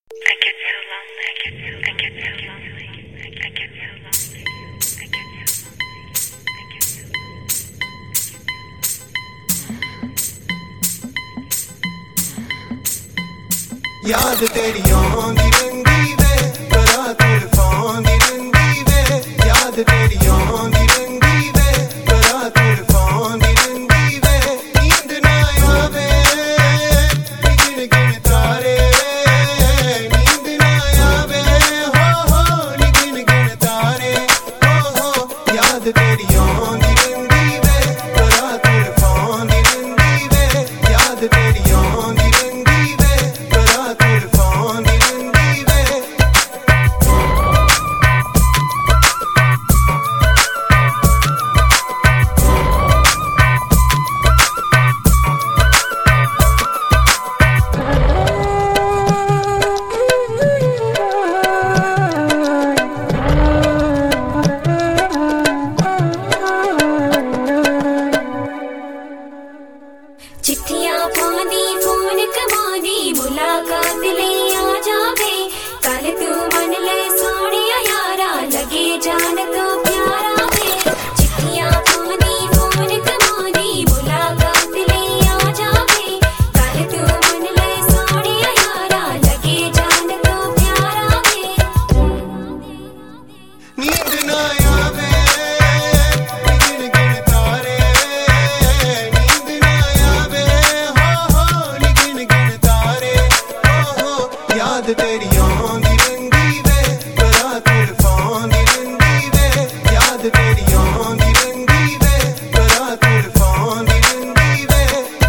I get so lonely. I get so lonely. I get so lonely. I get so lonely. याद तेरी आंदी रंगी वे करा तूफान दी रंगी वे याद तेरी आंदी रंगी वे करा तूफान दी रंगी वे नींद ना आवे गिन गिन तारे नींद ना आवे हो गिन गिन तारे हो याद तेरी आंदी रंगी वे करा तूफान दी रंगी वे याद तेरी आंदी रंगी वे करा तूफान दी रंगी वे चिट्ठियां पांदी फोन कमांदी मुलाकात ले आ जावे कल तू मन ले सोनिया यारा लगे जान तो प्यारा वे चिट्ठियां पांदी फोन कमांदी मुलाकात ले आ जावे कल तू मन ले सोनिया यारा लगे जान तो प्यारा वे नींद ना आवे गिन गिन तारे नींद ना आवे हो गिन गिन तारे हो याद तेरी आंदी रंगी वे करा तूफान दी रंगी वे याद तेरी आंदी रंगी वे करा तूफान दी रंगी वे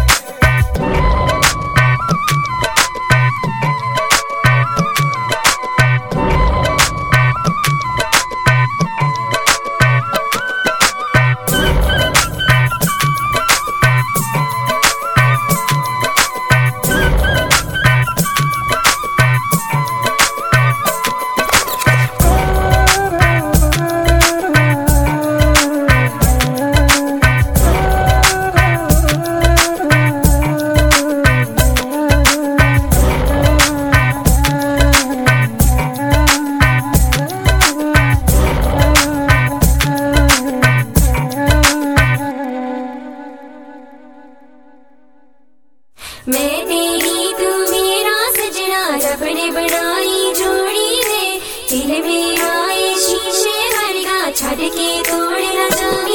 मैं तेरी तू मेरा सजना रब ने बनाई जोड़ी वे दिल में आए शीशे वर्गा छड़ के तोड़ ना जाए